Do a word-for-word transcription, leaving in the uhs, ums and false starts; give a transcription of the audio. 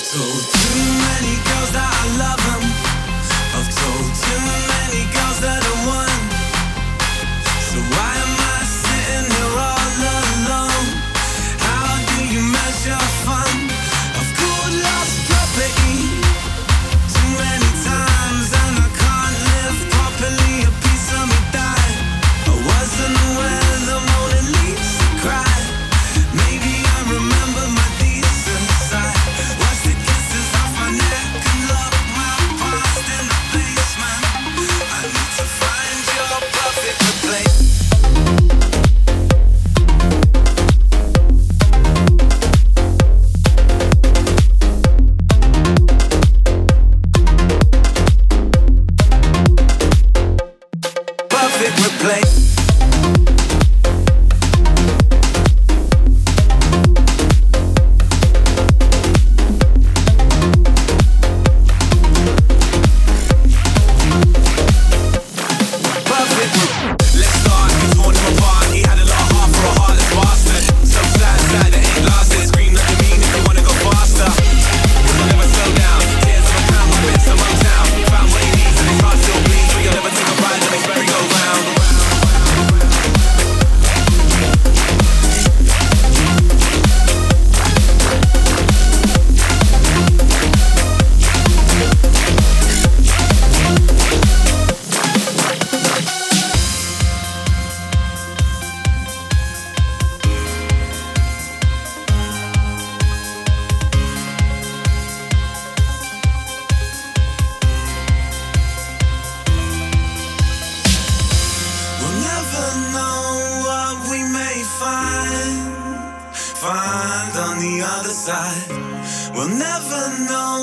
told too many girls that I love them. I've told too many girls that I won. So why am I sitting here all alone? How do you measure fun? I've called lost property too many times, and I can't live properly. A piece of me died. I wasn't aware the Mona Lisa cried. Maybe I remember my decent side. Watch the kisses off my neck and lock my past in the basement. I need to find your perfect replace. Perfect replace. Find on the other side. We'll never know